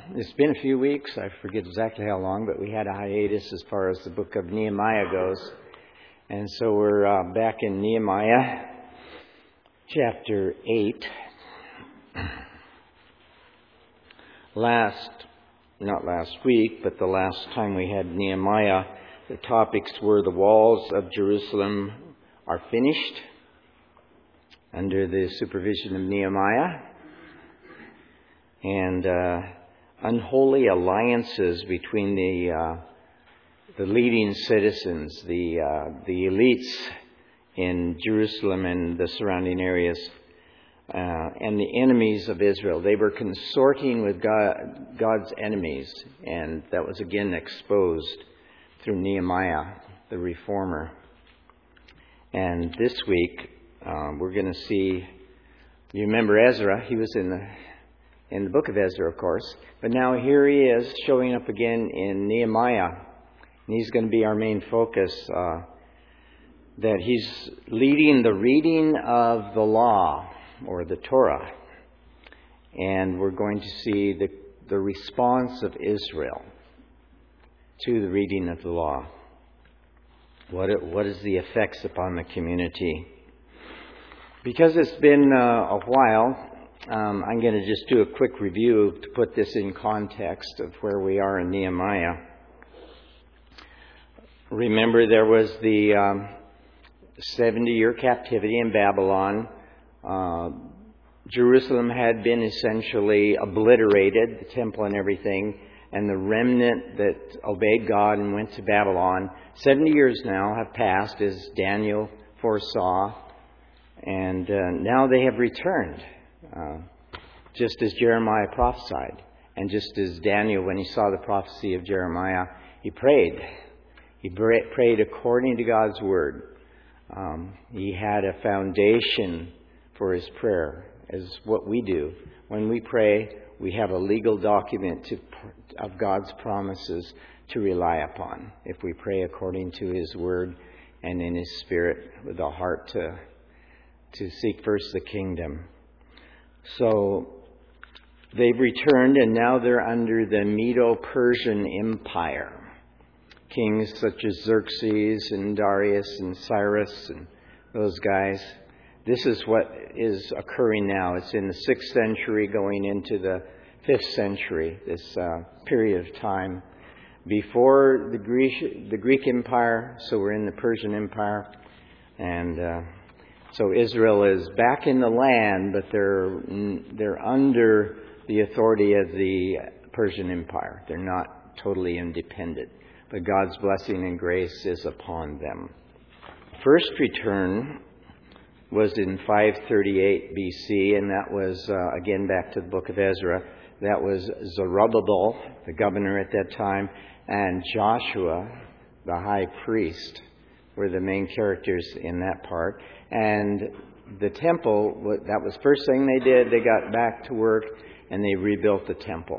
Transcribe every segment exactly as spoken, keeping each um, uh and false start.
it's been a few weeks. I forget exactly how long, but we had a hiatus as far as the book of Nehemiah goes. And so we're uh, back in Nehemiah chapter eight. Last, not last week, but the last time we had Nehemiah, the topics were the walls of Jerusalem are finished under the supervision of Nehemiah, and uh, unholy alliances between the uh, the leading citizens, the uh, the elites in Jerusalem and the surrounding areas, uh, and the enemies of Israel. They were consorting with God, God's enemies, and that was again exposed through Nehemiah, the reformer. And this week uh, we're going to see. You remember Ezra? He was in the in the book of Ezra, of course. But now here he is showing up again in Nehemiah. And he's going to be our main focus. Uh, that he's leading the reading of the law, or the Torah. And we're going to see the, the response of Israel to the reading of the law. What, it, what is the effects upon the community? Because it's been uh, a while, Um, I'm going to just do a quick review to put this in context of where we are in Nehemiah. Remember, there was the um, seventy-year captivity in Babylon. Uh, Jerusalem had been essentially obliterated, the temple and everything, and the remnant that obeyed God and went to Babylon. Seventy years now have passed, as Daniel foresaw, and uh, now they have returned. Uh, just as Jeremiah prophesied, and just as Daniel, when he saw the prophecy of Jeremiah, he prayed. He prayed according to God's word. Um, he had a foundation for his prayer, as what we do. When we pray, we have a legal document to, of God's promises to rely upon. If we pray according to his word and in his spirit, with a heart to to seek first the kingdom. So they've returned, and now they're under the Medo-Persian Empire. Kings such as Xerxes and Darius and Cyrus and those guys. This is what is occurring now. It's in the sixth century going into the fifth century, this uh, period of time. Before the Greek, the Greek Empire, so we're in the Persian Empire. And Uh, So Israel is back in the land, but they're they're under the authority of the Persian Empire. They're not totally independent, but God's blessing and grace is upon them. First return was in five thirty-eight B C, and that was, uh, again, back to the book of Ezra. That was Zerubbabel, the governor at that time, and Joshua, the high priest, were the main characters in that part. And the temple, that was the first thing they did. They got back to work and they rebuilt the temple.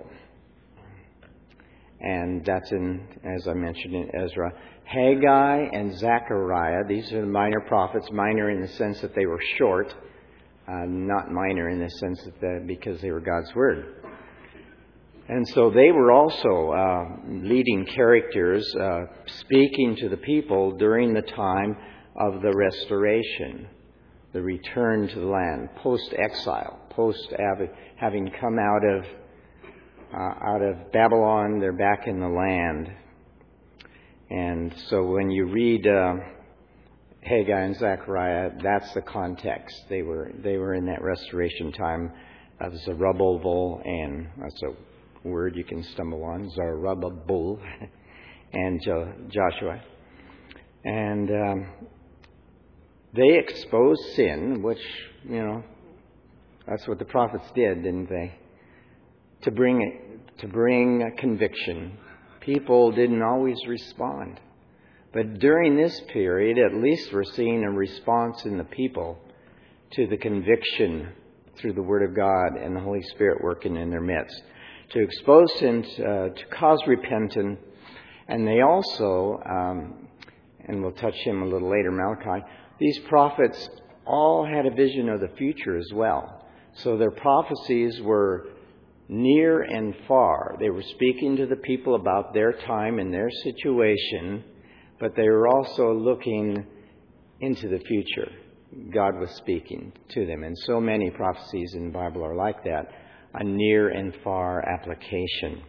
And that's in, as I mentioned, in Ezra. Haggai and Zechariah, these are the minor prophets. Minor in the sense that they were short. Uh, not minor in the sense that the, because they were God's Word. And so they were also uh, leading characters, uh, speaking to the people during the time of the restoration, the return to the land, post-exile, post-having come out of uh, out of Babylon. They're back in the land. And so when you read uh, Haggai and Zechariah, that's the context. They were they were in that restoration time of Zerubbabel, and that's a word you can stumble on, Zerubbabel, and jo- Joshua. And um, they exposed sin, which, you know, that's what the prophets did, didn't they? To bring it, to bring a conviction. People didn't always respond. But during this period, at least we're seeing a response in the people to the conviction through the Word of God and the Holy Spirit working in their midst. To expose sin, uh, to cause repentance. And they also, um, and we'll touch him a little later, Malachi, these prophets all had a vision of the future as well. So their prophecies were near and far. They were speaking to the people about their time and their situation, but they were also looking into the future. God was speaking to them. And so many prophecies in the Bible are like that, a near and far application.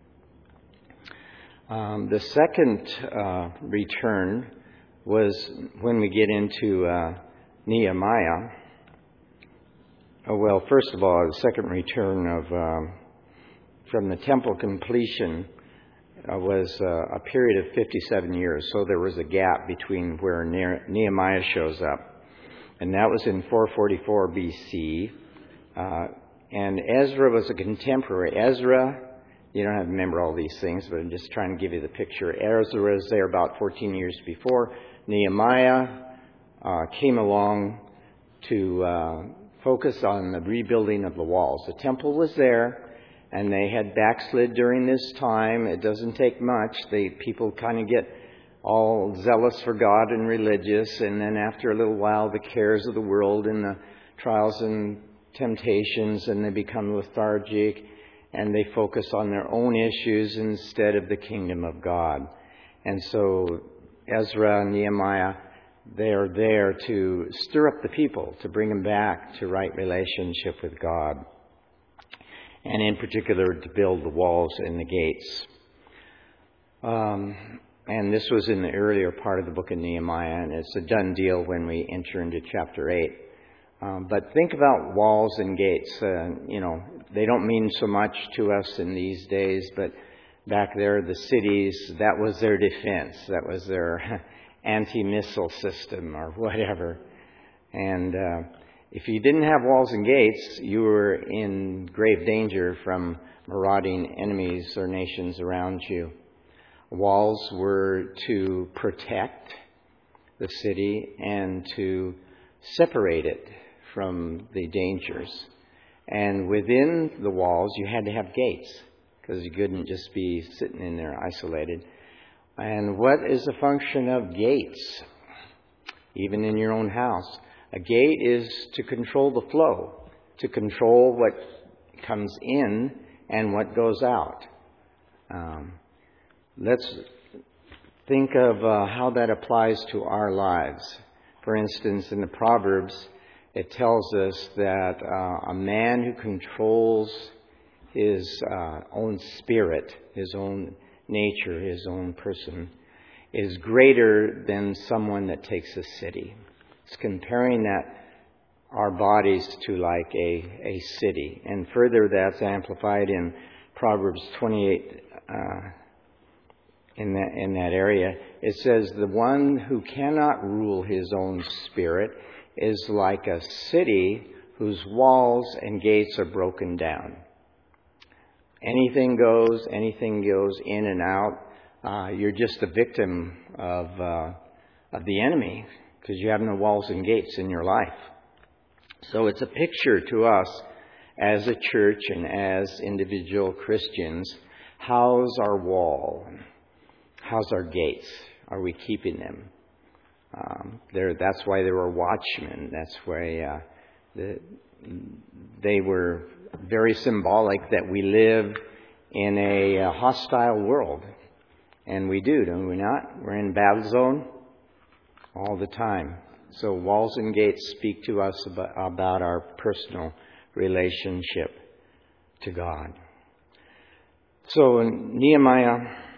Um, the second uh, return was when we get into uh, Nehemiah. Oh, well, first of all, the second return of um, from the temple completion uh, was uh, a period of fifty-seven years. So there was a gap between where ne- Nehemiah shows up. And that was in four forty-four B C. Uh, and Ezra was a contemporary. Ezra, you don't have to remember all these things, but I'm just trying to give you the picture. Ezra was there about fourteen years before. Nehemiah uh, came along to uh, focus on the rebuilding of the walls. The temple was there, and they had backslid during this time. It doesn't take much. They people kind of get all zealous for God and religious, and then after a little while, the cares of the world and the trials and temptations, and they become lethargic, and they focus on their own issues instead of the kingdom of God. And so Ezra and Nehemiah, they are there to stir up the people, to bring them back to right relationship with God, and in particular to build the walls and the gates. Um, and this was in the earlier part of the book of Nehemiah, and it's a done deal when we enter into chapter eight. Um, but think about walls and gates. Uh, you know, they don't mean so much to us in these days, but back there, the cities, that was their defense. That was their anti-missile system or whatever. And uh, if you didn't have walls and gates, you were in grave danger from marauding enemies or nations around you. Walls were to protect the city and to separate it from the dangers. And within the walls, you had to have gates, because you couldn't just be sitting in there isolated. And what is the function of gates? Even in your own house, a gate is to control the flow, to control what comes in and what goes out. Um, let's think of uh, how that applies to our lives. For instance, in the Proverbs, it tells us that uh, a man who controls his uh, own spirit, his own nature, his own person, is greater than someone that takes a city. It's comparing that our bodies to like a, a city. And further, that's amplified in Proverbs twenty-eight, uh, in that, in that area. It says, the one who cannot rule his own spirit is like a city whose walls and gates are broken down. Anything goes, anything goes in and out. Uh, you're just a victim of uh, of the enemy, because you have no walls and gates in your life. So it's a picture to us as a church and as individual Christians. How's our wall? How's our gates? Are we keeping them? Um, there, that's why there were watchmen. That's why uh, the, they were very symbolic that we live in a, a hostile world. And we do, don't we not? We're in battle zone all the time. So walls and gates speak to us about, about our personal relationship to God. So Nehemiah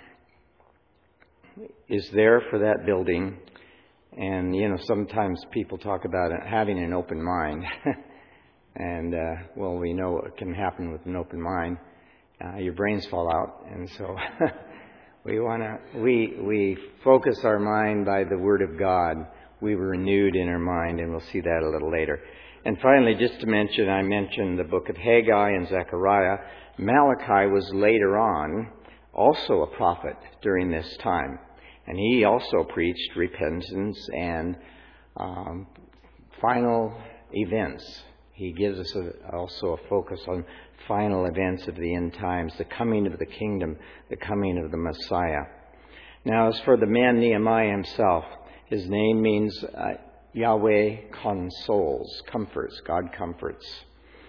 is there for that building. And, you know, sometimes people talk about it, having an open mind. and, uh, well, we know what can happen with an open mind. Uh, your brains fall out. And so we want to, we, we focus our mind by the Word of God. We were renewed in our mind, and we'll see that a little later. And finally, just to mention, I mentioned the book of Haggai and Zechariah. Malachi was later on also a prophet during this time. And he also preached repentance and um, final events. He gives us a, also a focus on final events of the end times, the coming of the kingdom, the coming of the Messiah. Now, as for the man Nehemiah himself, his name means uh, Yahweh consoles, comforts, God comforts.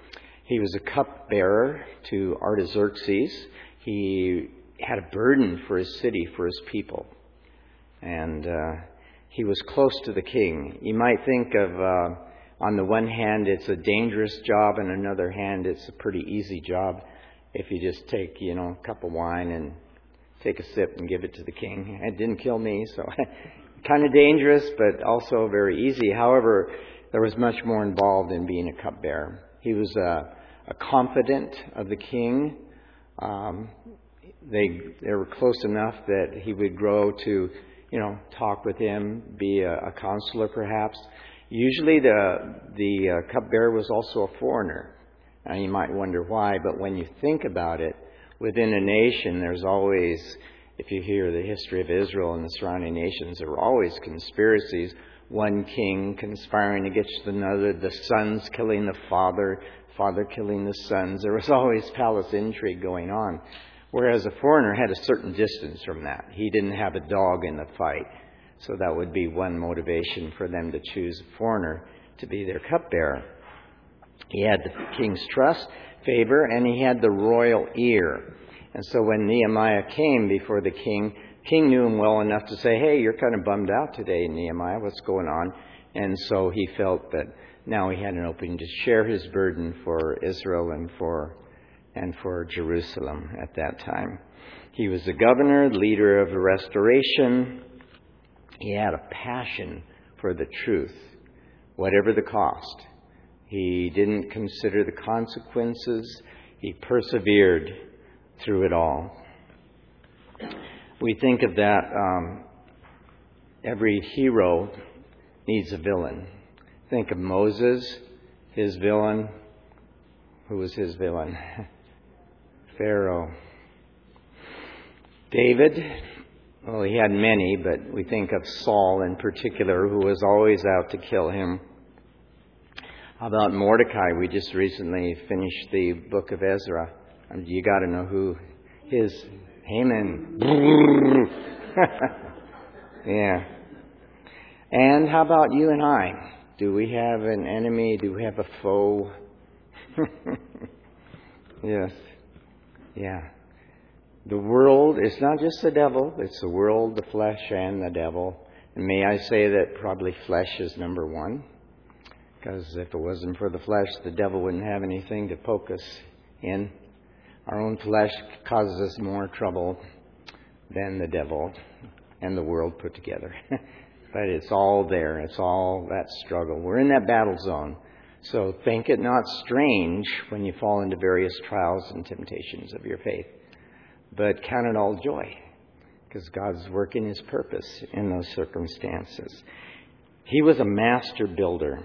He was a cupbearer to Artaxerxes. He had a burden for his city, for his people. And uh, he was close to the king. You might think of, uh, on the one hand, it's a dangerous job, and on the other hand, it's a pretty easy job if you just take, you know, a cup of wine and take a sip and give it to the king. It didn't kill me, so kind of dangerous, but also very easy. However, there was much more involved in being a cupbearer. He was a, a confidant of the king. Um, they they were close enough that he would grow to, you know, talk with him, be a, a counselor perhaps. Usually the the uh, cupbearer was also a foreigner. Now you might wonder why, but when you think about it, within a nation there's always, if you hear the history of Israel and the surrounding nations, there were always conspiracies. One king conspiring against another, the sons killing the father, father killing the sons. There was always palace intrigue going on. Whereas a foreigner had a certain distance from that. He didn't have a dog in the fight. So that would be one motivation for them to choose a foreigner to be their cupbearer. He had the king's trust, favor, and he had the royal ear. And so when Nehemiah came before the king, king knew him well enough to say, hey, you're kind of bummed out today, Nehemiah. What's going on? And so he felt that now he had an opening to share his burden for Israel and for and for Jerusalem at that time. He was the governor, leader of the restoration. He had a passion for the truth, whatever the cost. He didn't consider the consequences. He persevered through it all. We think of that, um, every hero needs a villain. Think of Moses, his villain. Who was his villain? Pharaoh. David, well, he had many, but we think of Saul in particular, who was always out to kill him. How about Mordecai? We just recently finished the book of Ezra. I mean, you got to know who his Haman. Yeah. And how about you and I? Do we have an enemy? Do we have a foe? Yes. Yeah. The world, it's not just the devil. It's the world, the flesh, and the devil. And may I say that probably flesh is number one? Because if it wasn't for the flesh, the devil wouldn't have anything to poke us in. Our own flesh causes us more trouble than the devil and the world put together. But it's all there. It's all that struggle. We're in that battle zone. So think it not strange when you fall into various trials and temptations of your faith. But count it all joy, because God's working His purpose in those circumstances. He was a master builder.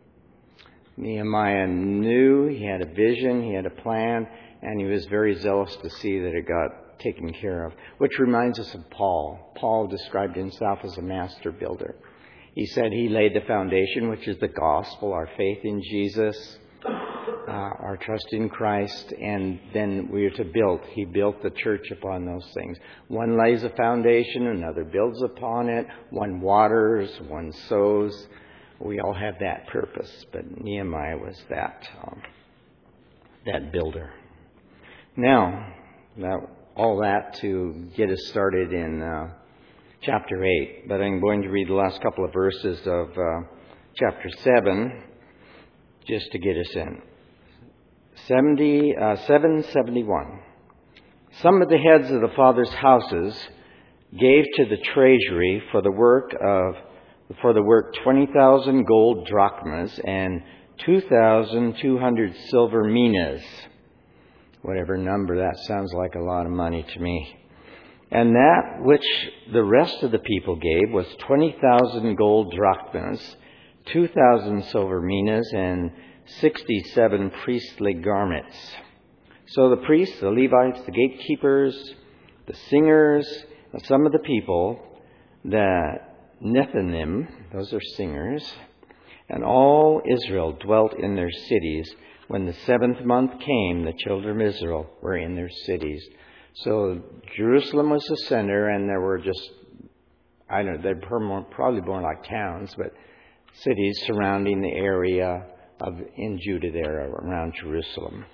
Nehemiah knew, he had a vision, he had a plan, and he was very zealous to see that it got taken care of. Which reminds us of Paul. Paul described himself as a master builder. He said he laid the foundation, which is the gospel, our faith in Jesus, uh, our trust in Christ, and then we are to build. He built the church upon those things. One lays a foundation, another builds upon it. One waters, one sows. We all have that purpose, but Nehemiah was that um, that builder. Now, that, all that to get us started in uh, chapter eight, but I'm going to read the last couple of verses of uh, chapter seven just to get us in. seventy, uh, seven seventy-one. Some of the heads of the fathers' houses gave to the treasury for the work of for the work twenty thousand gold drachmas and two thousand two hundred silver minas. Whatever number, that sounds like a lot of money to me. And that which the rest of the people gave was twenty thousand gold drachmas, two thousand silver minas, and sixty-seven priestly garments. So the priests, the Levites, the gatekeepers, the singers, and some of the people, the Nethinim, those are singers, and all Israel dwelt in their cities. When the seventh month came, the children of Israel were in their cities. So Jerusalem was the center, and there were just, I don't know, they're probably more like towns, but cities surrounding the area of in Judah there around Jerusalem.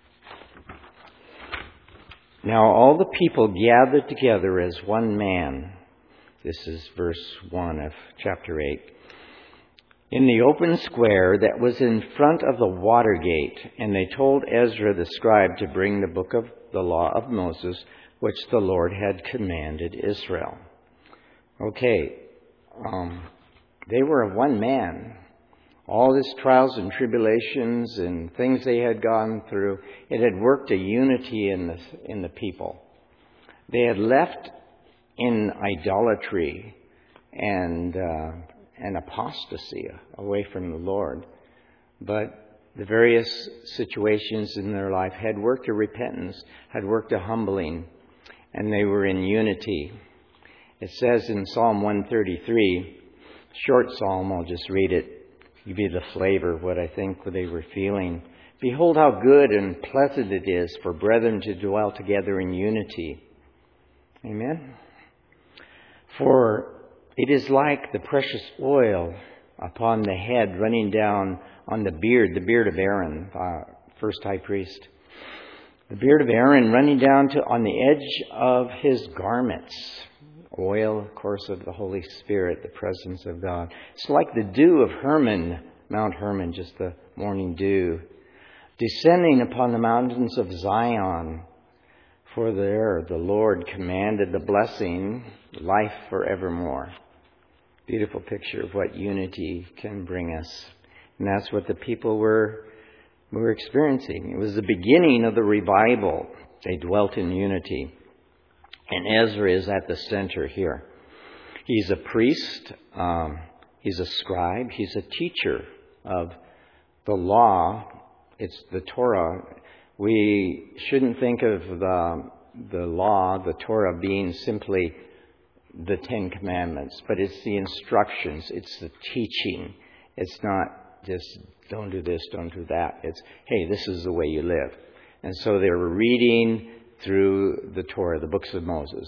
Now all the people gathered together as one man. This is verse one of chapter eight. In the open square that was in front of the water gate, and they told Ezra the scribe to bring the book of the law of Moses, which the Lord had commanded Israel. Okay, um, they were one man. All these trials and tribulations and things they had gone through, it had worked a unity in the, in the people. They had left in idolatry and uh, and apostasy away from the Lord. But the various situations in their life had worked a repentance, had worked a humbling, and they were in unity. It says in Psalm one thirty-three, short psalm, I'll just read it, give you the flavor of what I think they were feeling. Behold how good and pleasant it is for brethren to dwell together in unity. Amen. For it is like the precious oil upon the head running down on the beard, the beard of Aaron, uh, first high priest. The beard of Aaron running down to on the edge of his garments. Oil, of course, of the Holy Spirit, the presence of God. It's like the dew of Hermon, Mount Hermon, just the morning dew, descending upon the mountains of Zion. For there the Lord commanded the blessing, life forevermore. Beautiful picture of what unity can bring us. And that's what the people were, were experiencing. It was the beginning of the revival. They dwelt in unity. And Ezra is at the center here. He's a priest. Um, he's a scribe. He's a teacher of the law. It's the Torah. We shouldn't think of the, the law, the Torah, being simply the Ten Commandments, but it's the instructions. It's the teaching. It's not just don't do this, don't do that. It's, hey, this is the way you live. And so they were reading through the Torah, the books of Moses.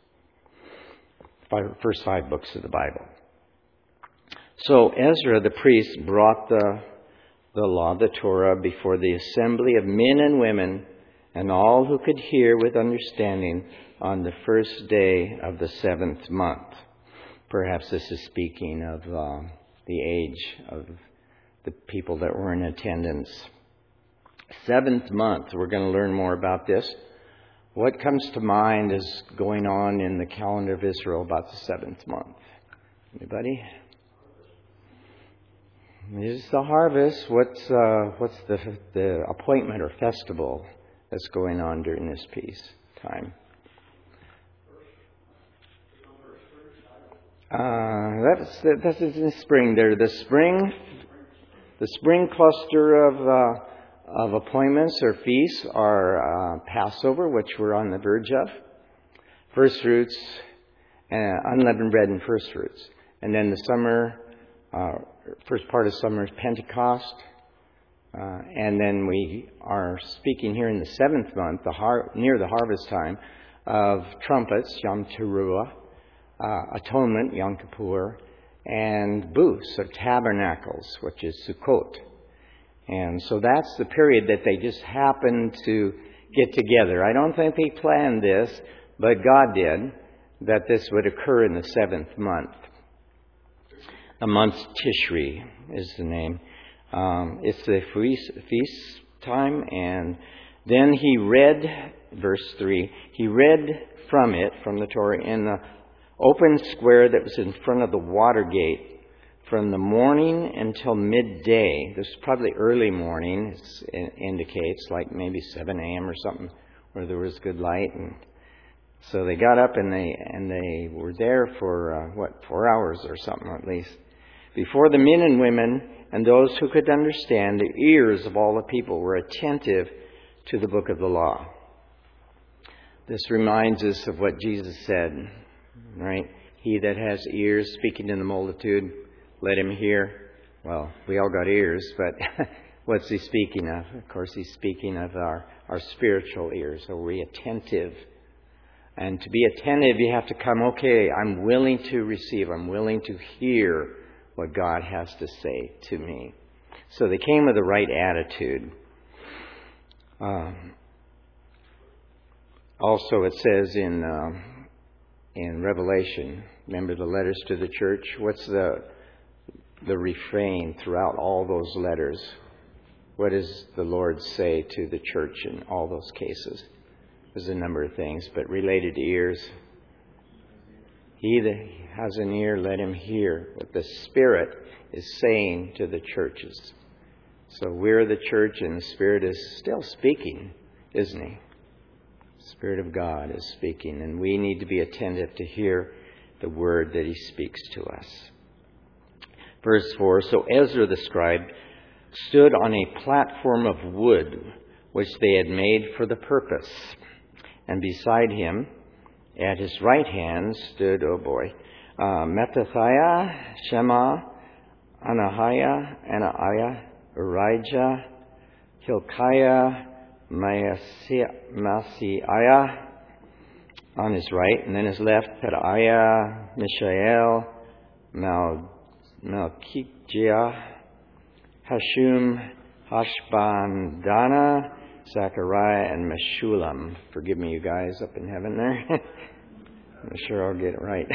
Five, first five books of the Bible. So Ezra, the priest, brought the, the law, the Torah, before the assembly of men and women and all who could hear with understanding on the first day of the seventh month. Perhaps this is speaking of uh, the age of the people that were in attendance. Seventh month, we're going to learn more about this. What comes to mind is going on in the calendar of Israel about the seventh month? Anybody? It's the harvest. What's uh, what's the the appointment or festival that's going on during this peace time? Uh, that's that's in the spring. There, the spring, the spring cluster of uh, of appointments or feasts are uh, Passover, which we're on the verge of, first fruits, uh, unleavened bread, and first fruits, and then the summer, uh, first part of summer is Pentecost, uh, and then we are speaking here in the seventh month, the har- near the harvest time, of trumpets, Yom Teruah. Uh, atonement, Yom Kippur, and booths of tabernacles, which is Sukkot. And so that's the period that they just happened to get together. I don't think they planned this, but God did, that this would occur in the seventh month. The month Tishri is the name. Um, it's the feast, feast time, and then he read, verse three, he read from it, from the Torah, in the open square that was in front of the water gate from the morning until midday. This is probably early morning, it indicates, like maybe seven a.m. or something, where there was good light. And so they got up and they and they were there for, uh, what, four hours or something at least. Before the men and women and those who could understand, the ears of all the people were attentive to the book of the law. This reminds us of what Jesus said. Right? He that has ears speaking in the multitude, let him hear. Well, we all got ears, but what's he speaking of? Of course, he's speaking of our, our spiritual ears. Are we attentive? And to be attentive, you have to come, okay, I'm willing to receive. I'm willing to hear what God has to say to me. So they came with the right attitude. Um, also, it says in uh, in Revelation, remember the letters to the church? What's the the refrain throughout all those letters? What does the Lord say to the church in all those cases? There's a number of things, but related to ears. He that has an ear, let him hear what the Spirit is saying to the churches. So we're the church, and the Spirit is still speaking, isn't He? The Spirit of God is speaking, and we need to be attentive to hear the word that He speaks to us. Verse four, so Ezra the scribe stood on a platform of wood, which they had made for the purpose. And beside him, at his right hand, stood, oh boy, uh, Mattithiah, Shema, Anahiah, Anaiah, Urijah, Hilkiah, Maaseiah on his right, and then his left, Pedaiah, Mishael, Mal, Malchijah, Hashum, Hashbandana, Zechariah, and Meshullam. Forgive me, you guys up in heaven there. I'm sure I'll get it right.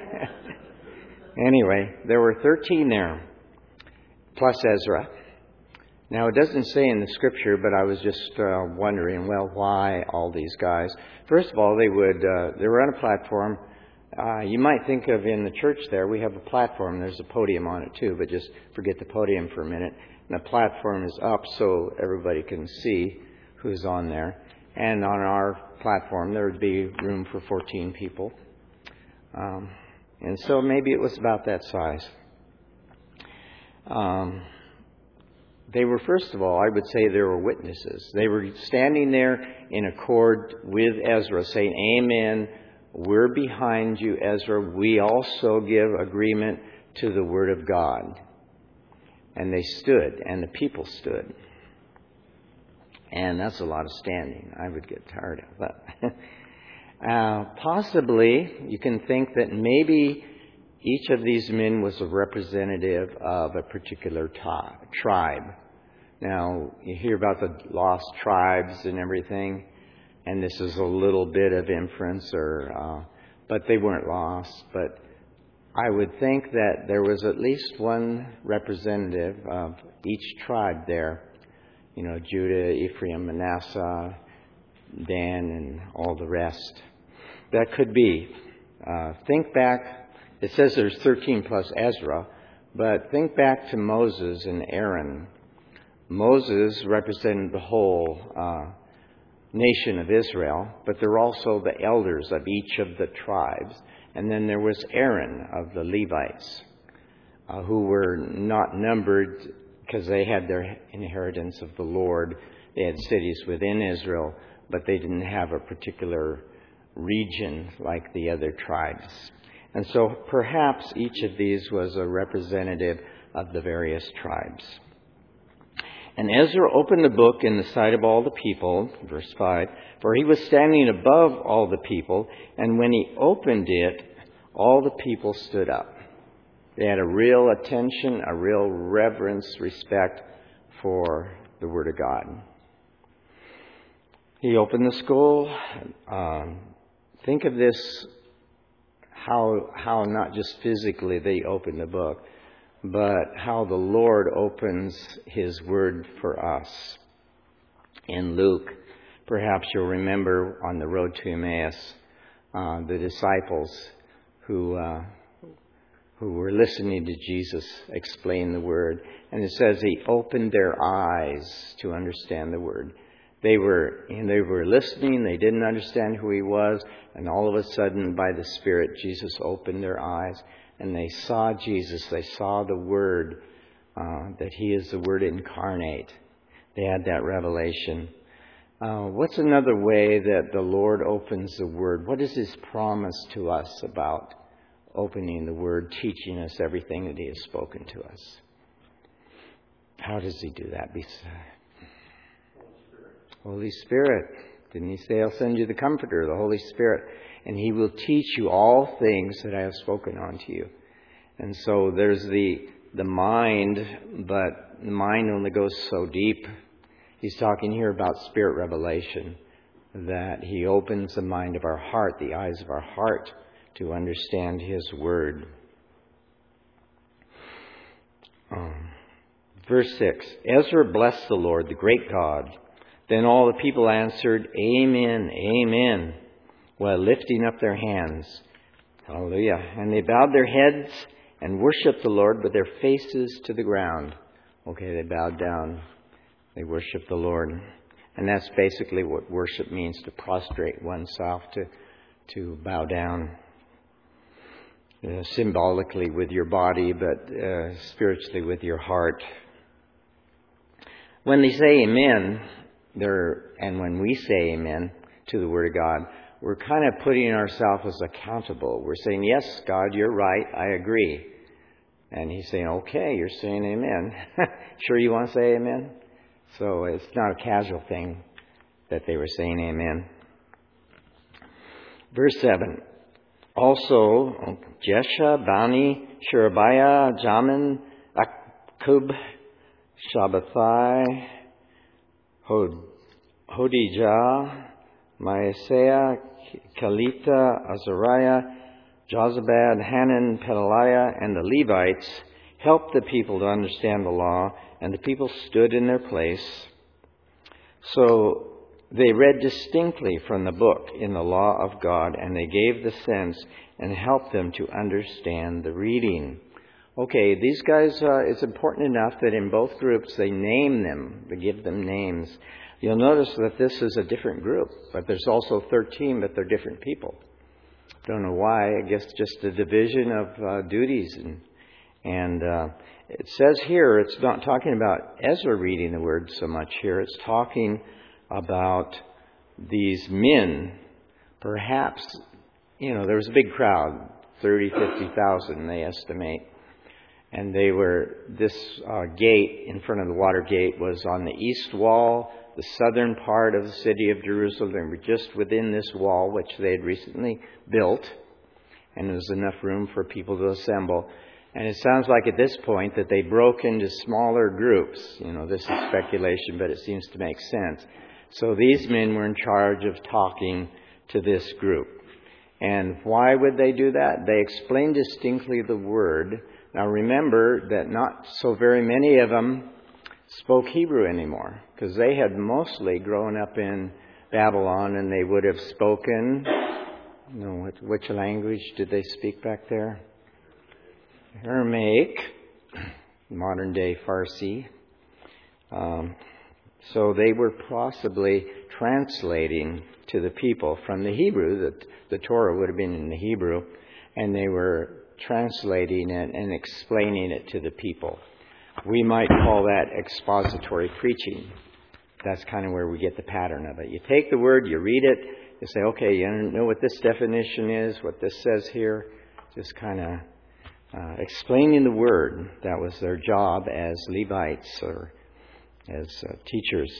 Anyway, there were thirteen there, plus Ezra. Now, it doesn't say in the Scripture, but I was just uh, wondering, well, why all these guys? First of all, they would uh, they were on a platform. Uh, you might think of in the church there, we have a platform. There's a podium on it too, but just forget the podium for a minute. And the platform is up so everybody can see who's on there. And on our platform, there would be room for fourteen people. Um, and so maybe it was about that size. Um, they were, first of all, I would say they were witnesses. They were standing there in accord with Ezra, saying, Amen, we're behind you, Ezra. We also give agreement to the Word of God. And they stood, and the people stood. And that's a lot of standing. I would get tired of that. uh, possibly, you can think that maybe each of these men was a representative of a particular ta- tribe. Now, you hear about the lost tribes and everything, and this is a little bit of inference, or uh, but they weren't lost. But I would think that there was at least one representative of each tribe there. You know, Judah, Ephraim, Manasseh, Dan, and all the rest. That could be. Uh, think back. It says there's thirteen plus Ezra, but think back to Moses and Aaron. Moses represented the whole uh, nation of Israel, but there were also the elders of each of the tribes. And then there was Aaron of the Levites, uh, who were not numbered because they had their inheritance of the Lord. They had cities within Israel, but they didn't have a particular region like the other tribes. And so perhaps each of these was a representative of the various tribes. And Ezra opened the book in the sight of all the people, verse five, for he was standing above all the people, and when he opened it, all the people stood up. They had a real attention, a real reverence, respect for the Word of God. He opened the scroll. Um, think of this, how how not just physically they opened the book, but how the Lord opens His Word for us. In Luke, perhaps you'll remember on the road to Emmaus, uh, the disciples who uh, who were listening to Jesus explain the Word. And it says He opened their eyes to understand the Word. They were and they were listening, they didn't understand who He was, and all of a sudden, by the Spirit, Jesus opened their eyes, and they saw Jesus. They saw the Word, uh, that He is the Word incarnate. They had that revelation. Uh, what's another way that the Lord opens the Word? What is His promise to us about opening the Word, teaching us everything that He has spoken to us? How does He do that? Holy Spirit. Didn't He say, I'll send you the Comforter, the Holy Spirit, and He will teach you all things that I have spoken unto you. And so there's the the mind, but the mind only goes so deep. He's talking here about spirit revelation, that He opens the mind of our heart, the eyes of our heart, to understand His Word. Um, verse six, Ezra blessed the Lord, the great God. Then all the people answered, Amen, Amen, while lifting up their hands. Hallelujah. And they bowed their heads and worshipped the Lord with their faces to the ground. Okay, they bowed down. They worshiped the Lord. And that's basically what worship means, to prostrate oneself, to, to bow down. Uh, symbolically with your body, but uh, spiritually with your heart. When they say amen, they're, and when we say amen to the Word of God, we're kind of putting ourselves as accountable. We're saying, yes, God, you're right, I agree. And He's saying, okay, you're saying amen. Sure you want to say amen? So it's not a casual thing that they were saying amen. Verse seven. Also, Jesha, Bani, Sherebiah, Jamin, Akkub, Shabbathai, Hodijah, Maaseiah, Kelita, Azariah, Jozabad, Hanan, Pedaliah, and the Levites helped the people to understand the law, and the people stood in their place. So they read distinctly from the book in the law of God, and they gave the sense and helped them to understand the reading. Okay, these guys, uh, it's important enough that in both groups they name them, they give them names. You'll notice that this is a different group, but there's also thirteen, but they're different people. Don't know why. I guess just a division of uh, duties. And, and uh, it says here, it's not talking about Ezra reading the word so much here. It's talking about these men. Perhaps, you know, there was a big crowd, thirty, fifty thousand they estimate. And they were, this uh, gate in front of the water gate was on the east wall, the southern part of the city of Jerusalem. They were just within this wall, which they had recently built. And there was enough room for people to assemble. And it sounds like at this point that they broke into smaller groups. You know, this is speculation, but it seems to make sense. So these men were in charge of talking to this group. And why would they do that? They explained distinctly the word. Now remember that not so very many of them spoke Hebrew anymore, because they had mostly grown up in Babylon, and they would have spoken, you know, which language did they speak back there? Aramaic, modern day Farsi. Um, so they were possibly translating to the people from the Hebrew. The, the Torah would have been in the Hebrew, and they were translating it and explaining it to the people. We might call that expository preaching. That's kind of where we get the pattern of it. You take the word, you read it, you say, okay, you know what this definition is, what this says here. Just kind of uh, explaining the word. That was their job as Levites or as uh, teachers.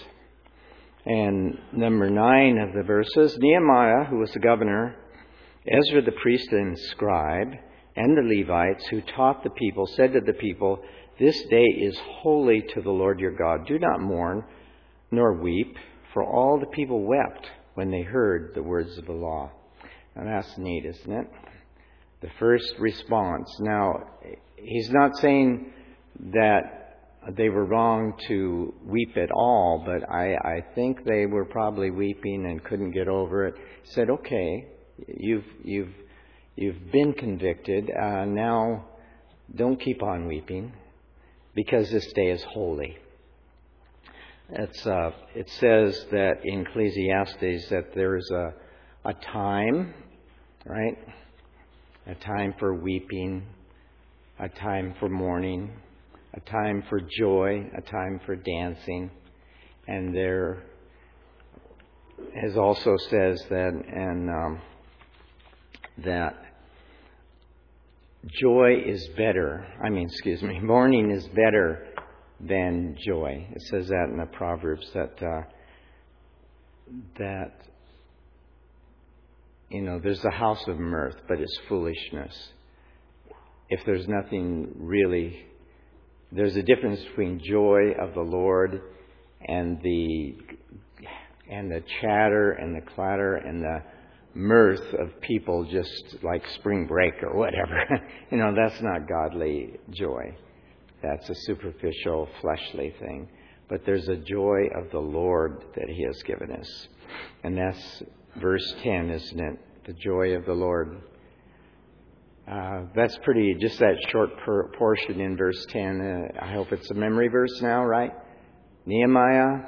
And number nine of the verses, Nehemiah, who was the governor, Ezra the priest and scribe, and the Levites who taught the people, said to the people, this day is holy to the Lord your God. Do not mourn, nor weep, for all the people wept when they heard the words of the law. Now that's neat, isn't it? The first response. Now, he's not saying that they were wrong to weep at all, but I, I think they were probably weeping and couldn't get over it. He said, okay, you've you've you've been convicted. Uh, now, don't keep on weeping, because this day is holy. It's, uh, it says that in Ecclesiastes that there is a, a time, right? A time for weeping, a time for mourning, a time for joy, a time for dancing. And there, as also says that, and um, that joy is better. I mean, excuse me, mourning is better than joy. It says that in the Proverbs that uh, that you know there's a house of mirth, but it's foolishness. If there's nothing really there's a difference between joy of the Lord and the and the chatter and the clatter and the mirth of people just like spring break or whatever. You know, that's not godly joy. That's a superficial, fleshly thing. But there's a joy of the Lord that He has given us. And that's verse ten, isn't it? The joy of the Lord. Uh, that's pretty, just that short per- portion in verse ten. Uh, I hope it's a memory verse now, right? Nehemiah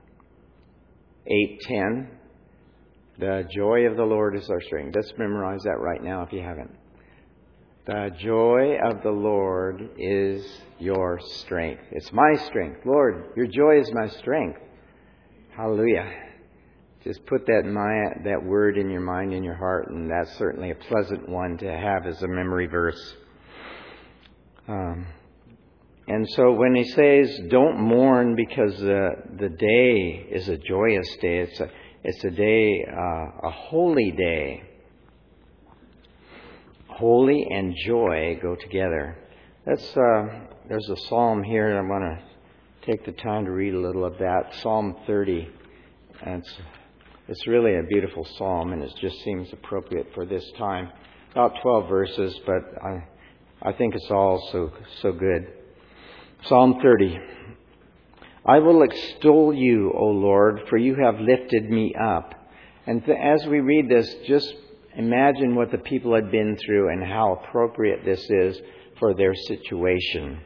eight ten. The joy of the Lord is our strength. Let's memorize that right now if you haven't. The joy of the Lord is your strength. It's my strength. Lord, your joy is my strength. Hallelujah. Just put that my, that word in your mind and your heart, and that's certainly a pleasant one to have as a memory verse. Um, and so when he says, don't mourn because the, the day is a joyous day, it's a, it's a day, uh, a holy day. Holy and joy go together. That's uh, there's a psalm here, and I want to take the time to read a little of that. Psalm thirty. And it's, it's really a beautiful psalm, and it just seems appropriate for this time. About twelve verses, but I, I think it's all so, so good. Psalm thirty. I will extol you, O Lord, for you have lifted me up. And th- as we read this, just imagine what the people had been through and how appropriate this is for their situation.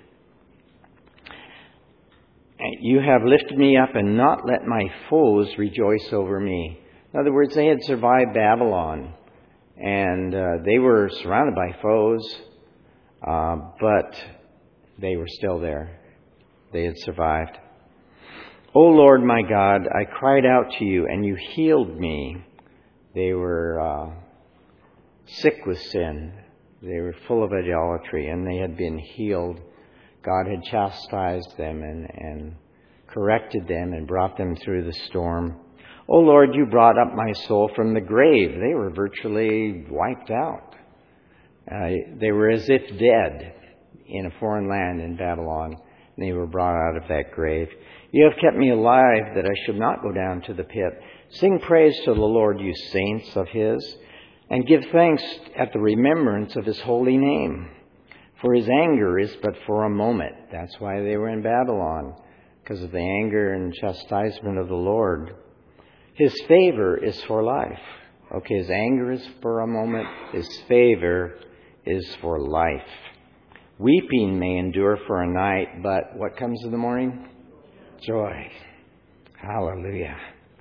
You have lifted me up and not let my foes rejoice over me. In other words, they had survived Babylon, and uh, they were surrounded by foes, uh, but they were still there. They had survived. O Lord my God, I cried out to you and you healed me. They were uh, sick with sin. They were full of idolatry, and they had been healed. God had chastised them and, and corrected them and brought them through the storm. O Lord, you brought up my soul from the grave. They were virtually wiped out. Uh, they were as if dead in a foreign land in Babylon. And they were brought out of that grave. You have kept me alive that I should not go down to the pit. Sing praise to the Lord, you saints of His, and give thanks at the remembrance of His holy name. For His anger is but for a moment. That's why they were in Babylon, because of the anger and chastisement of the Lord. His favor is for life. Okay, His anger is for a moment. His favor is for life. Weeping may endure for a night, but what comes in the morning? Joy. Hallelujah.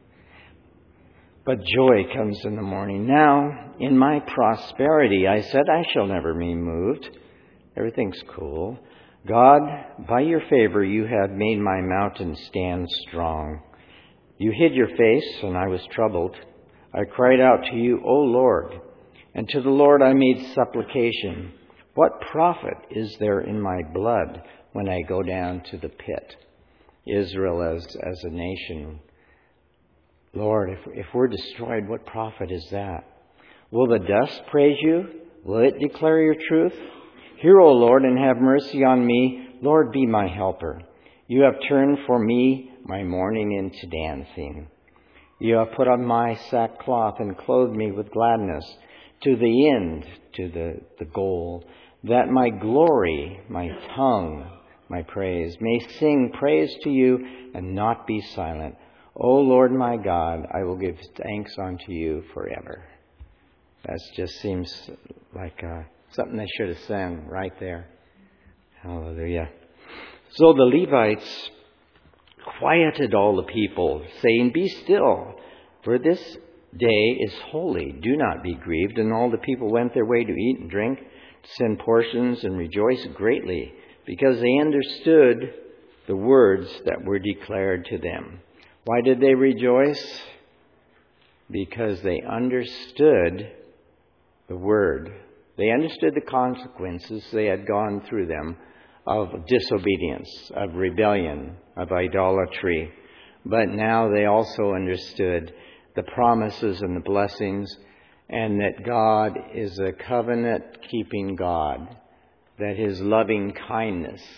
But joy comes in the morning. Now, in my prosperity, I said, I shall never be moved. Everything's cool. God, by your favor, you have made my mountain stand strong. You hid your face, and I was troubled. I cried out to you, O Lord, and to the Lord I made supplication. What profit is there in my blood when I go down to the pit? Israel as, as a nation. Lord, if, if we're destroyed, what profit is that? Will the dust praise you? Will it declare your truth? Hear, O Lord, and have mercy on me. Lord, be my helper. You have turned for me my mourning into dancing. You have put on my sackcloth and clothed me with gladness, to the end, to the, the goal, that my glory, my tongue, my praise, may sing praise to you and not be silent. O Lord my God, I will give thanks unto you forever. That just seems like uh, something they should have sang right there. Hallelujah. So the Levites quieted all the people, saying, Be still, for this day is holy. Do not be grieved. And all the people went their way to eat and drink, to send portions and rejoice greatly, because they understood the words that were declared to them. Why did they rejoice? Because they understood the word. They understood the consequences they had gone through them of disobedience, of rebellion, of idolatry. But now they also understood the promises and the blessings, and that God is a covenant-keeping God, that His loving kindness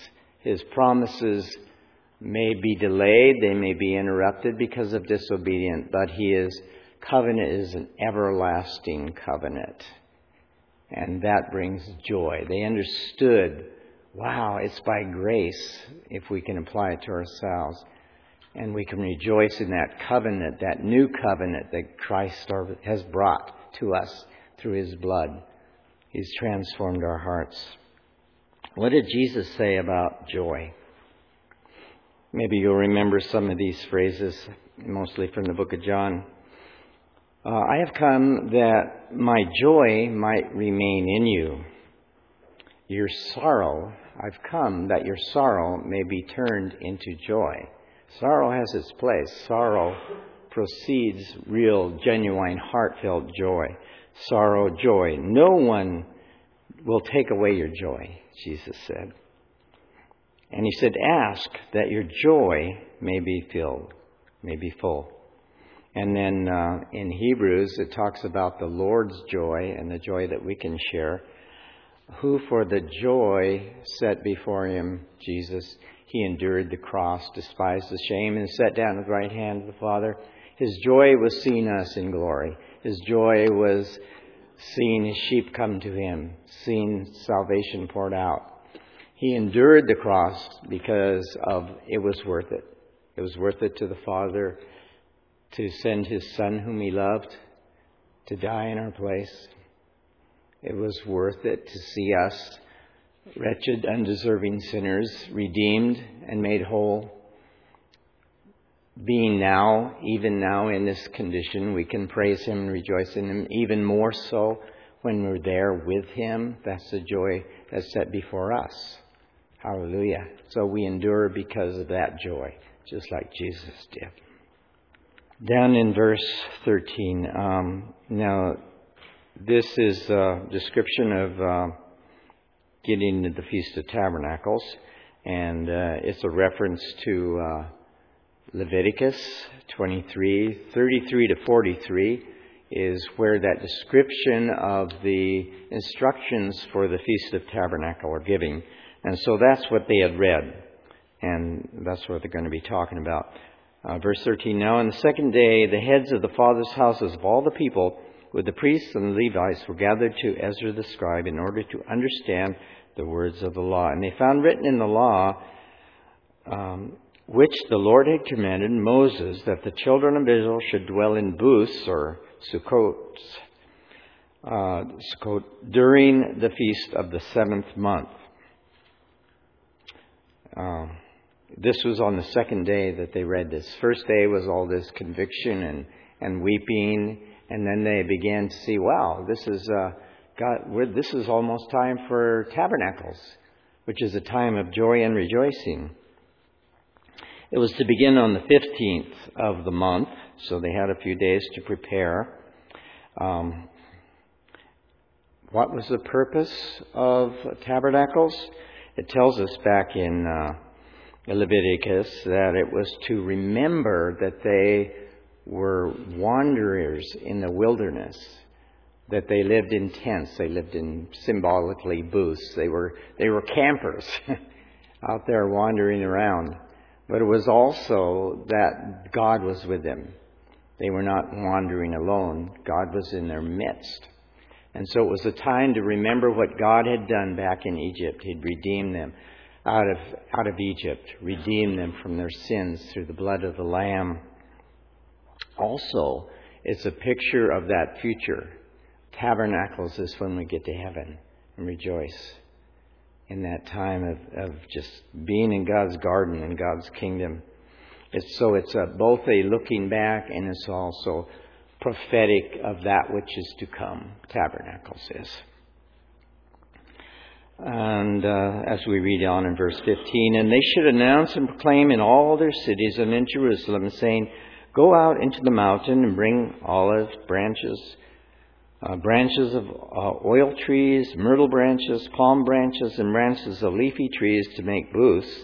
His promises may be delayed, they may be interrupted because of disobedience, but His covenant is an everlasting covenant. And that brings joy. They understood, wow, it's by grace if we can apply it to ourselves. And we can rejoice in that covenant, that new covenant that Christ has brought to us through His blood. He's transformed our hearts. What did Jesus say about joy? Maybe you'll remember some of these phrases, mostly from the book of John. Uh, I have come that my joy might remain in you. Your sorrow, I've come that your sorrow may be turned into joy. Sorrow has its place. Sorrow proceeds real, genuine, heartfelt joy. Sorrow, joy. No one will take away your joy, Jesus said. And He said, ask that your joy may be filled, may be full. And then uh, in Hebrews, it talks about the Lord's joy and the joy that we can share. Who for the joy set before Him, Jesus, He endured the cross, despised the shame, and sat down at the right hand of the Father. His joy was seeing us in glory. His joy was seeing His sheep come to Him, seeing salvation poured out. He endured the cross because of it was worth it. It was worth it to the Father to send His Son whom He loved to die in our place. It was worth it to see us, wretched, undeserving sinners, redeemed and made whole. Being now, even now in this condition, we can praise Him and rejoice in Him even more so when we're there with Him. That's the joy that's set before us. Hallelujah. So we endure because of that joy, just like Jesus did. Down in verse thirteen, um, now this is a description of uh, getting to the Feast of Tabernacles, and uh, it's a reference to uh, Leviticus twenty-three, thirty-three to forty-three is where that description of the instructions for the Feast of Tabernacle are giving. And so that's what they had read, and that's what they're going to be talking about. Uh, verse thirteen, now on the second day, the heads of the fathers' houses of all the people, with the priests and the Levites, were gathered to Ezra the scribe in order to understand the words of the law. And they found written in the law, um, which the Lord had commanded Moses, that the children of Israel should dwell in booths or Sukkots, uh, Sukkot, during the feast of the seventh month. Uh, this was on the second day that they read this. First day was all this conviction and, and weeping, and then they began to see, wow, this is uh, God. We're, this is almost time for tabernacles, which is a time of joy and rejoicing. It was to begin on the fifteenth of the month, so they had a few days to prepare. Um, what was the purpose of tabernacles? It tells us back in uh, Leviticus that it was to remember that they were wanderers in the wilderness, that they lived in tents, they lived in symbolically booths, they were they were campers out there wandering around. But it was also that God was with them. They were not wandering alone. God was in their midst. And so it was a time to remember what God had done back in Egypt. He'd redeemed them out of out of Egypt, redeemed them from their sins through the blood of the Lamb. Also, it's a picture of that future. Tabernacles is when we get to heaven and rejoice in that time of, of just being in God's garden and God's kingdom. It's, so it's a, both a looking back and it's also prophetic of that which is to come. Tabernacles is. And uh, as we read on in verse fifteen, and they should announce and proclaim in all their cities and in Jerusalem, saying, go out into the mountain and bring olive branches, uh, branches of uh, oil trees, myrtle branches, palm branches, and branches of leafy trees to make booths,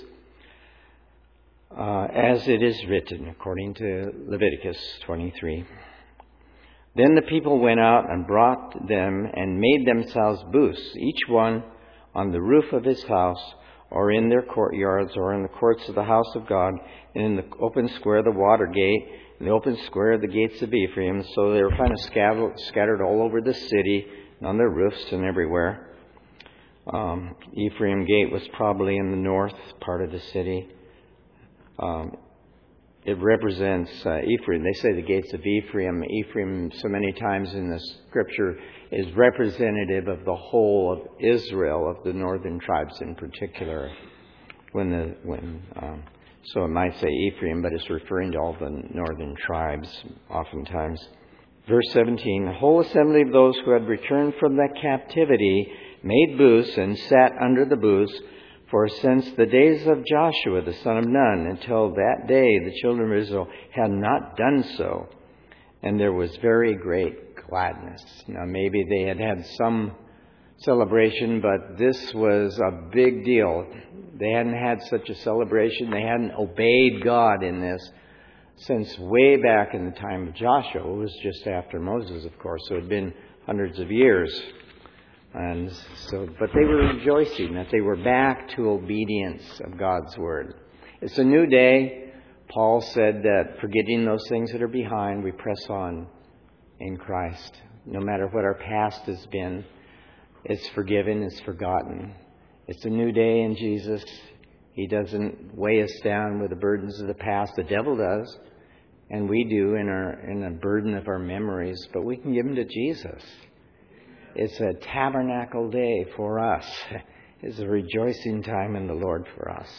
uh, as it is written, according to Leviticus twenty-three. Then the people went out and brought them and made themselves booths, each one on the roof of his house, or in their courtyards, or in the courts of the house of God, and in the open square of the water gate, in the open square of the gates of Ephraim. So they were kind of scattered, scattered all over the city, on their roofs and everywhere. Um, Ephraim Gate was probably in the north part of the city. Um, it represents uh, Ephraim. They say the gates of Ephraim. Ephraim, so many times in the scripture, is representative of the whole of Israel, of the northern tribes in particular. When the when um, so it might say Ephraim, but it's referring to all the northern tribes oftentimes. Verse seventeen, the whole assembly of those who had returned from that captivity made booths and sat under the booths, for since the days of Joshua the son of Nun until that day the children of Israel had not done so. And there was very great gladness. Now maybe they had had some celebration, but this was a big deal. They hadn't had such a celebration. They hadn't obeyed God in this since way back in the time of Joshua. It was just after Moses, of course, so it had been hundreds of years. And so, but they were rejoicing that they were back to obedience of God's word. It's a new day. Paul said that forgetting those things that are behind, we press on in Christ. No matter what our past has been, it's forgiven, it's forgotten. It's a new day in Jesus. He doesn't weigh us down with the burdens of the past. The devil does, and we do in our in a burden of our memories, but we can give them to Jesus. It's a tabernacle day for us. It's a rejoicing time in the Lord for us.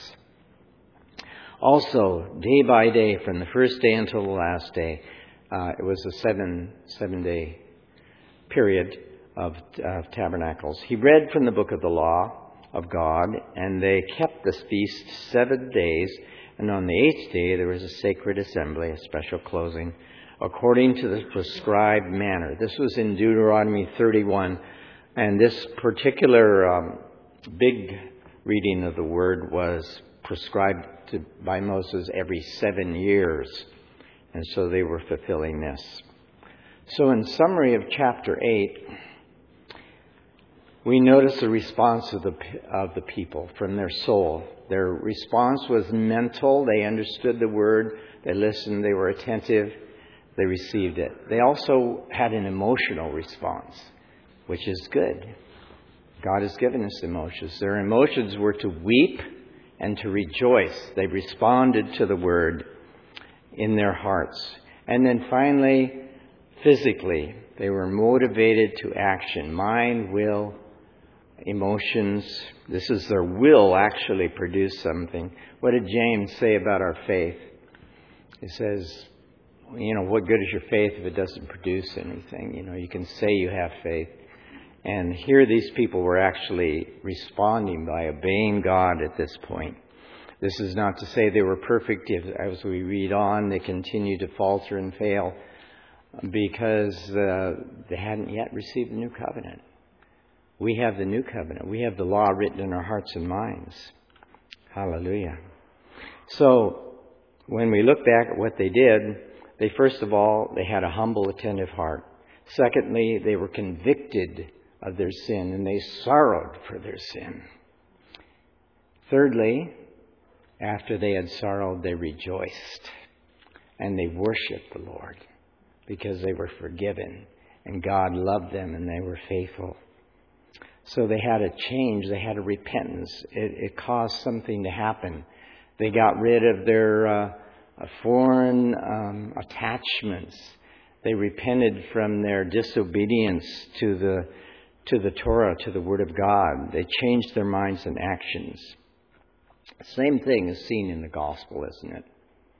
Also, day by day, from the first day until the last day, uh, it was a seven seven day period of, of tabernacles. He read from the book of the law of God, and they kept this feast seven days. And on the eighth day, there was a sacred assembly, a special closing, according to the prescribed manner. This was in Deuteronomy thirty-one. And this particular um, big reading of the word was prescribed to, by Moses every seven years. And so they were fulfilling this. So in summary of chapter eight, we notice the response of the of the people from their soul. Their response was mental. They understood the word. They listened. They were attentive. They received it. They also had an emotional response, which is good. God has given us emotions. Their emotions were to weep and to rejoice. They responded to the word in their hearts. And then finally, physically, they were motivated to action. Mind, will, emotions. This is their will actually produce something. What did James say about our faith? He says, you know, what good is your faith if it doesn't produce anything? You know, you can say you have faith. And here these people were actually responding by obeying God at this point. This is not to say they were perfect. If, as we read on, they continue to falter and fail because uh, they hadn't yet received the new covenant. We have the new covenant. We have the law written in our hearts and minds. Hallelujah. So when we look back at what they did, they first of all, they had a humble, attentive heart. Secondly, they were convicted of their sin and they sorrowed for their sin. Thirdly, after they had sorrowed, they rejoiced and they worshiped the Lord because they were forgiven and God loved them and they were faithful. So they had a change. They had a repentance. It, it caused something to happen. They got rid of their uh, foreign um, attachments. They repented from their disobedience to the to the Torah, to the Word of God. They changed their minds and actions. Same thing is seen in the gospel, isn't it?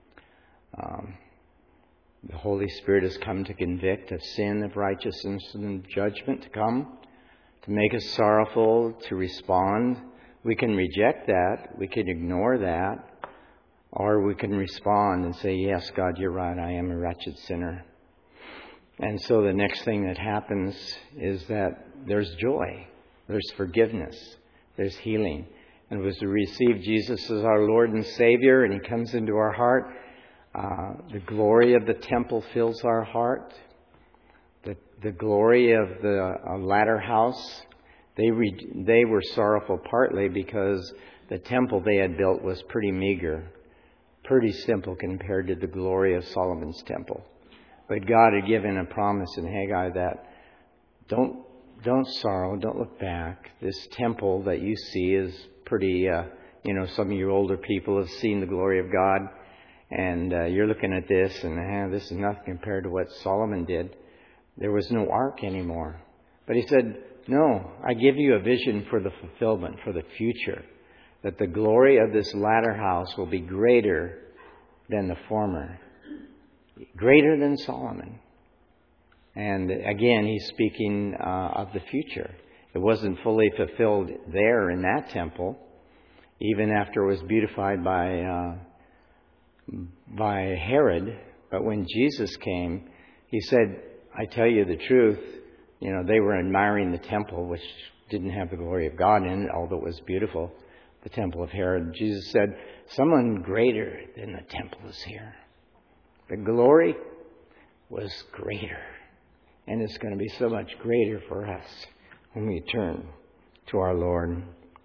Um, the Holy Spirit has come to convict of sin, of righteousness, and judgment to come, to make us sorrowful, to respond. We can reject that. We can ignore that. Or we can respond and say, yes, God, you're right. I am a wretched sinner. And so the next thing that happens is that there's joy. There's forgiveness. There's healing. And as we receive Jesus as our Lord and Savior and He comes into our heart, uh, the glory of the temple fills our heart. The, the glory of the uh, latter house, they re- they were sorrowful partly because the temple they had built was pretty meager, pretty simple compared to the glory of Solomon's temple. But God had given a promise in Haggai that don't don't sorrow, don't look back. This temple that you see is pretty, uh, you know, some of you older people have seen the glory of God, and uh, you're looking at this, and eh, this is nothing compared to what Solomon did. There was no ark anymore. But he said, no, I give you a vision for the fulfillment, for the future, that the glory of this latter house will be greater than the former, greater than Solomon. And again, he's speaking uh, of the future. It wasn't fully fulfilled there in that temple, even after it was beautified by uh, by Herod. But when Jesus came, he said, I tell you the truth, you know, they were admiring the temple, which didn't have the glory of God in it, although it was beautiful, the temple of Herod. Jesus said, someone greater than the temple is here. The glory was greater. And it's going to be so much greater for us when we turn to our Lord.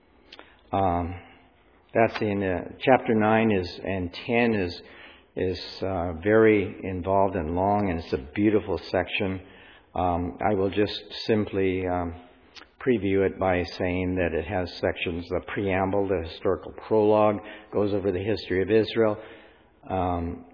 Um, that's in uh, chapter nine is and ten is is uh, very involved and long, and it's a beautiful section. Um, I will just simply um, preview it by saying that it has sections: the preamble, the historical prologue, goes over the history of Israel. Um,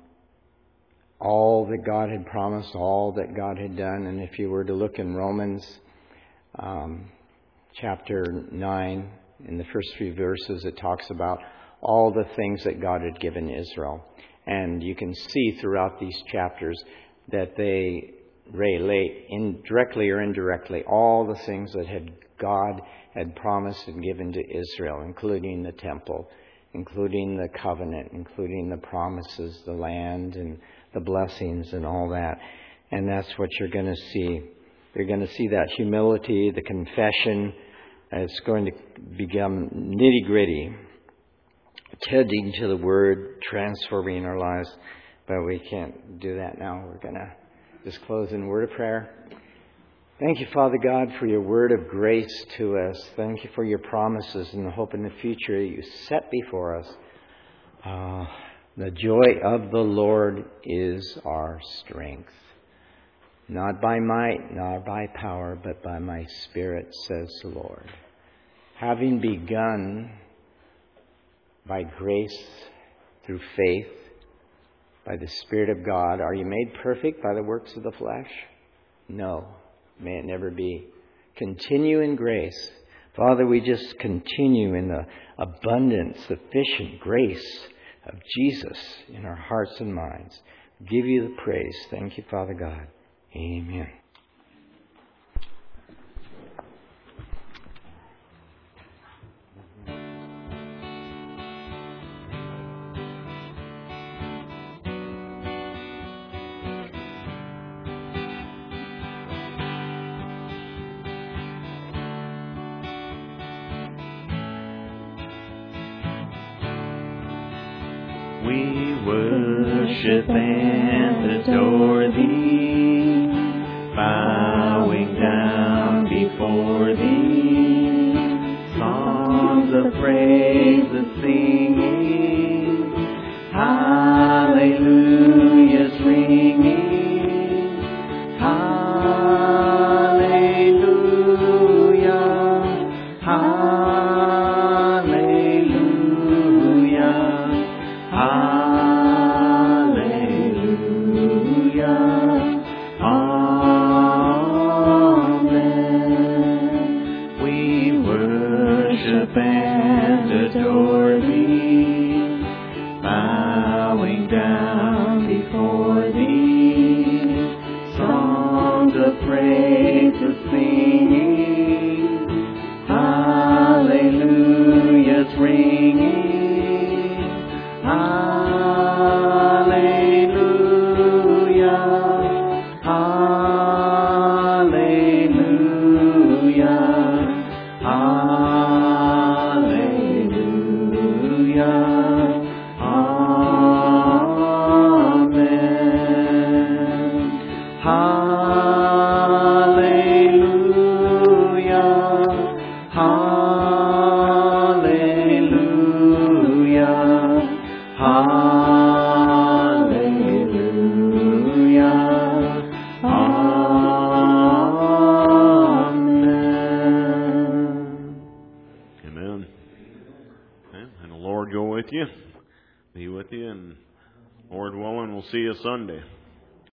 all that God had promised, all that God had done. And if you were to look in Romans um, chapter nine, in the first three verses, it talks about all the things that God had given Israel. And you can see throughout these chapters that they relate, indirectly or indirectly, all the things that had God had promised and given to Israel, including the temple, including the covenant, including the promises, the land, and the blessings and all that. And that's what you're going to see. You're going to see that humility, the confession. It's going to become nitty-gritty, tending to the Word, transforming our lives. But we can't do that now. We're going to just close in a word of prayer. Thank you, Father God, for your word of grace to us. Thank you for your promises and the hope in the future you set before us. Uh, the joy of the Lord is our strength. Not by might, not by power, but by my Spirit, says the Lord. Having begun by grace through faith, by the Spirit of God, are you made perfect by the works of the flesh? No. May it never be. Continue in grace. Father, we just continue in the abundant, sufficient grace of Jesus in our hearts and minds. Give you the praise. Thank you, Father God. Amen. We worship and adore Thee, bowing down before Thee, songs of praise and singing, hallelujahs ringing, hallelujah, hallelujah, hallelujah, amen. We worship and adore Thee, And the Lord go with you, be with you, and Lord willing, we'll see you Sunday.